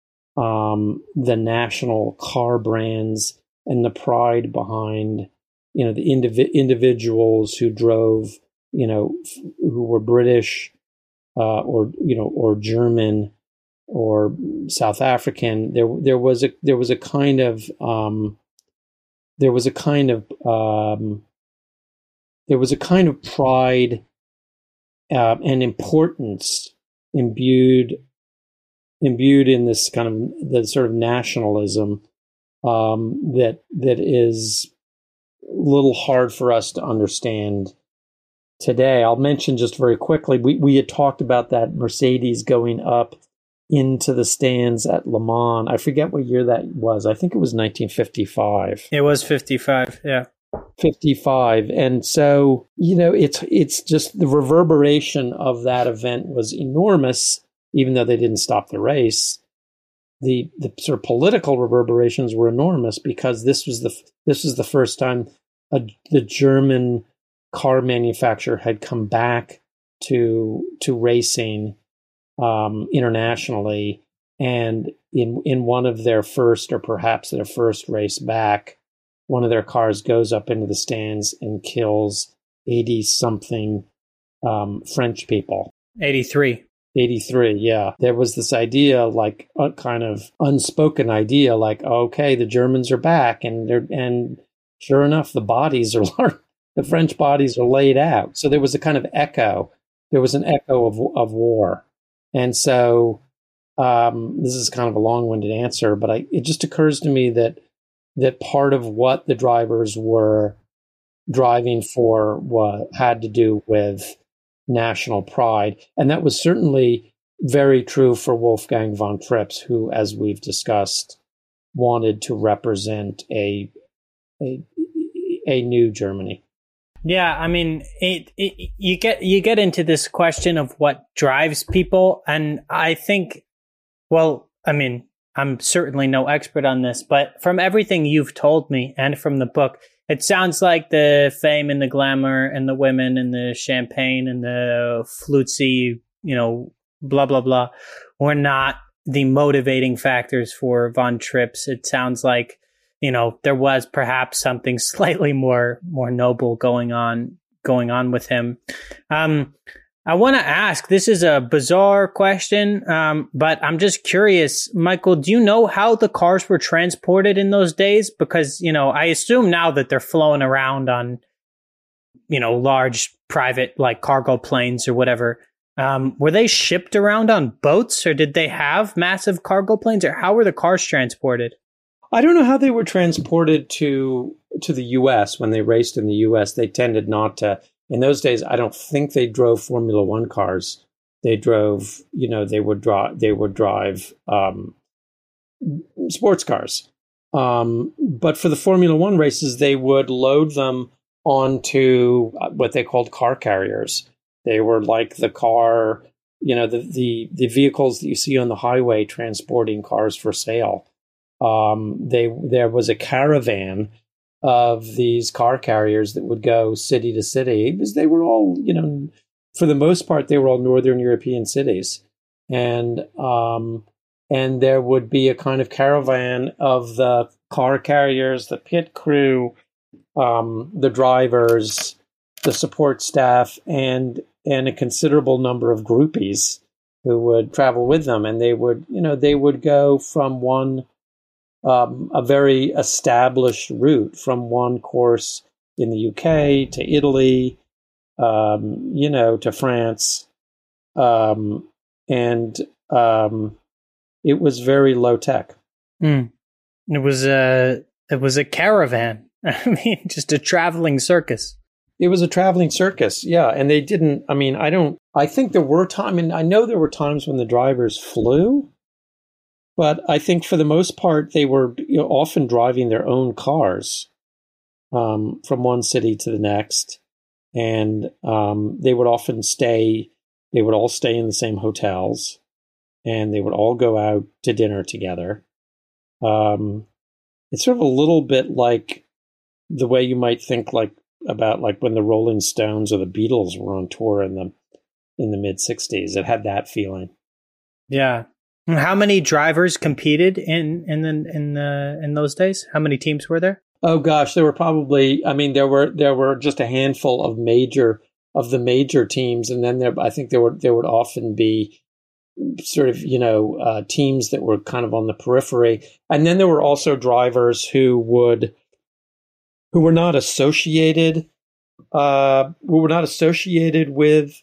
Speaker 2: um, the national car brands and the pride behind, you know, the indiv- individuals who drove, you know, f- who were British uh, or, you know, or German or South African. There, there was a, there was a kind of, um, there was a kind of, um, there was a kind of pride uh, and importance imbued imbued in this kind of the sort of nationalism um, that that is a little hard for us to understand today. I'll mention just very quickly, we, we had talked about that Mercedes going up into the stands at Le Mans. I forget what year that was. I think it was nineteen fifty-five.
Speaker 1: It was fifty-five, yeah.
Speaker 2: fifty-five. And so, you know, it's it's just the reverberation of that event was enormous, even though they didn't stop the race. The the sort of political reverberations were enormous because this was the this was the first time a, the German car manufacturer had come back to to racing um, internationally, and in in one of their first or perhaps their first race back, one of their cars goes up into the stands and kills eighty something um, French people.
Speaker 1: eighty-three.
Speaker 2: eighty-three, yeah. There was this idea, like a kind of unspoken idea, like, okay, the Germans are back, and they're and sure enough, the bodies are the French bodies are laid out. So there was a kind of echo. There was an echo of of war, and so um, this is kind of a long-winded answer, but I, it just occurs to me that that part of what the drivers were driving for was, had to do with national pride. And that was certainly very true for Wolfgang von Trips, who, as we've discussed, wanted to represent a a, a new Germany.
Speaker 1: Yeah, I mean, it, it you get you get into this question of what drives people, and I think, well, I mean, I'm certainly no expert on this, but from everything you've told me and from the book, it sounds like the fame and the glamour and the women and the champagne and the flutesy, you know, blah, blah, blah, were not the motivating factors for Von Trips. It sounds like, you know, there was perhaps something slightly more more noble going on going on with him. Um, I want to ask, this is a bizarre question, um, but I'm just curious, Michael, do you know how the cars were transported in those days? Because, you know, I assume now that they're flowing around on, you know, large private like cargo planes or whatever. Um, were they shipped around on boats, or did they have massive cargo planes, or how were the cars transported?
Speaker 2: I don't know how they were transported to to the U S when they raced in the U S. They tended not to. In those days, I don't think they drove Formula One cars. They drove, you know, they would drive, they would drive um, sports cars. Um, but for the Formula One races, they would load them onto what they called car carriers. They were like the car, you know, the the, the vehicles that you see on the highway transporting cars for sale. Um, they there was a caravan of these car carriers that would go city to city, because they were all, you know, for the most part, they were all Northern European cities. And um, and there would be a kind of caravan of the car carriers, the pit crew, um, the drivers, the support staff, and and a considerable number of groupies who would travel with them. And they would, you know, they would go from one Um, a very established route from one course in the U K to Italy, um, you know, to France. Um, and um, it was very low tech.
Speaker 1: Mm. It was a, it was a caravan. I mean, just a traveling circus.
Speaker 2: It was a traveling circus. Yeah. And they didn't, I mean, I don't, I think there were times, I mean, I know there were times when the drivers flew. But I think for the most part, they were, you know, often driving their own cars um, from one city to the next. And um, they would often stay, they would all stay in the same hotels, and they would all go out to dinner together. Um, it's sort of a little bit like the way you might think like about like when the Rolling Stones or the Beatles were on tour in the in the mid sixties. It had that feeling.
Speaker 1: Yeah. How many drivers competed in in the, in the in those days? How many teams were there?
Speaker 2: Oh gosh, there were probably. I mean, there were there were just a handful of major of the major teams, and then there. I think there were there would often be sort of you know uh, teams that were kind of on the periphery, and then there were also drivers who would who were not associated uh, who were not associated with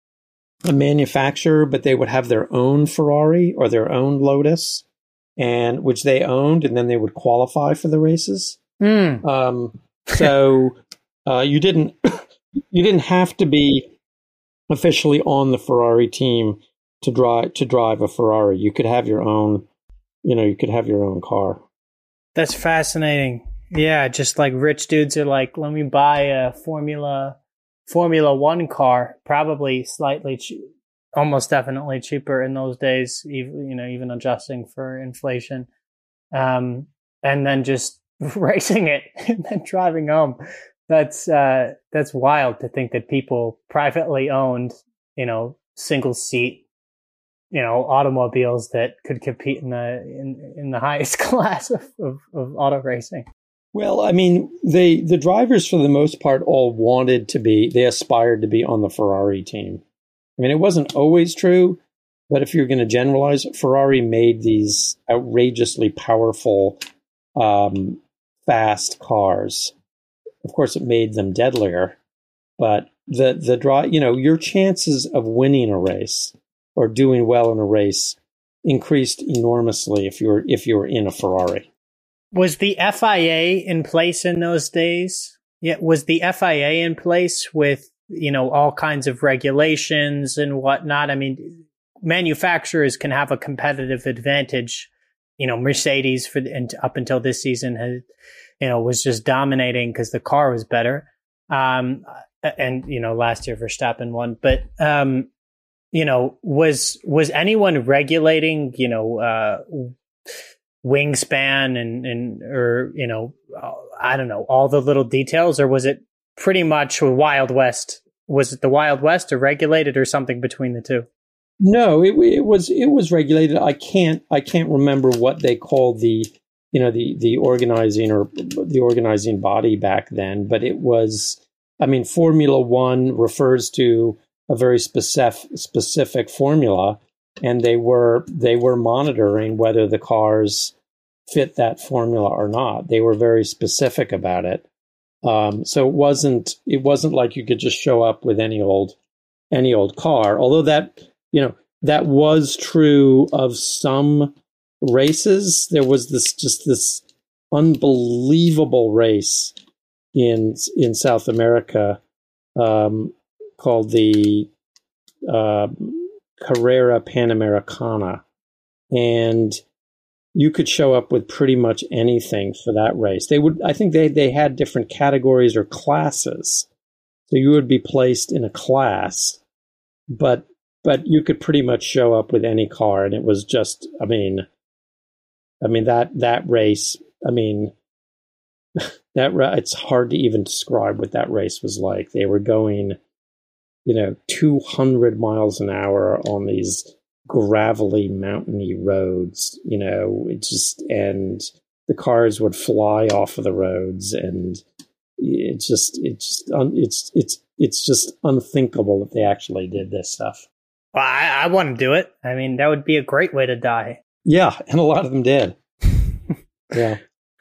Speaker 2: a manufacturer, but they would have their own Ferrari or their own Lotus, and which they owned, and then they would qualify for the races.
Speaker 1: Mm.
Speaker 2: Um, so uh, you didn't you didn't have to be officially on the Ferrari team to drive to drive a Ferrari. You could have your own, you know, you could have your own car.
Speaker 1: That's fascinating. Yeah, just like rich dudes are like, let me buy a Formula Formula One car, probably slightly, che- almost definitely cheaper in those days, even, you know, even adjusting for inflation, um, and then just racing it and then driving home. That's uh, that's wild to think that people privately owned, you know, single seat, you know, automobiles that could compete in the in, in the highest class of, of, of auto racing.
Speaker 2: Well, I mean, they the drivers for the most part all wanted to be, they aspired to be on the Ferrari team. I mean, it wasn't always true, but if you're going to generalize, Ferrari made these outrageously powerful, um, fast cars. Of course, it made them deadlier, but the the drive, you know, your chances of winning a race or doing well in a race increased enormously if you were if you were in a Ferrari.
Speaker 1: Was the F I A in place in those days? Yeah, was the F I A in place with, you know, all kinds of regulations and whatnot? I mean, manufacturers can have a competitive advantage. You know, Mercedes for and up until this season has, you know, was just dominating because the car was better. Um, and you know, last year Verstappen won, but um, you know, was was anyone regulating, you know, uh, wingspan and, and, or, you know, I don't know, all the little details, or was it pretty much a Wild West? Was it the Wild West or regulated or something between the two?
Speaker 2: No, it, it was, it was regulated. I can't, I can't remember what they called the, you know, the, the organizing or the organizing body back then, but it was, I mean, Formula One refers to a very specific, specific formula, and they were they were monitoring whether the cars fit that formula or not. They were very specific about it. Um, so it wasn't it wasn't like you could just show up with any old any old car. Although that you know that was true of some races. There was this just this unbelievable race in in South America um, called the Uh, Carrera Panamericana, and you could show up with pretty much anything for that race. They would, I think they they had different categories or classes, so you would be placed in a class, but but you could pretty much show up with any car, and it was just, I mean, I mean that that race, I mean, that it's hard to even describe what that race was like. They were going, you know, two hundred miles an hour on these gravelly, mountainy roads, you know, it just, and the cars would fly off of the roads, and it just, it's just, it's, it's, it's just unthinkable that they actually did this stuff.
Speaker 1: Well, I, I want to do it. I mean, that would be a great way to die.
Speaker 2: Yeah. And a lot of them did. Yeah.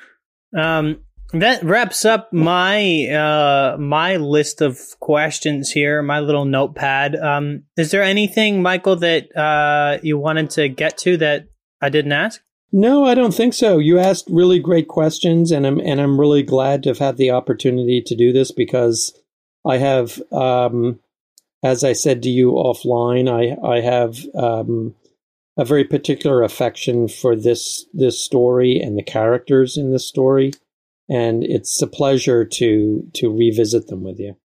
Speaker 1: Um, That wraps up my uh, my list of questions here, my little notepad. Um, is there anything, Michael, that uh, you wanted to get to that I didn't ask?
Speaker 2: No, I don't think so. You asked really great questions, and I'm and I'm really glad to have had the opportunity to do this, because I have, um, as I said to you offline, I I have um, a very particular affection for this this story and the characters in this story. And it's a pleasure to to revisit them with you.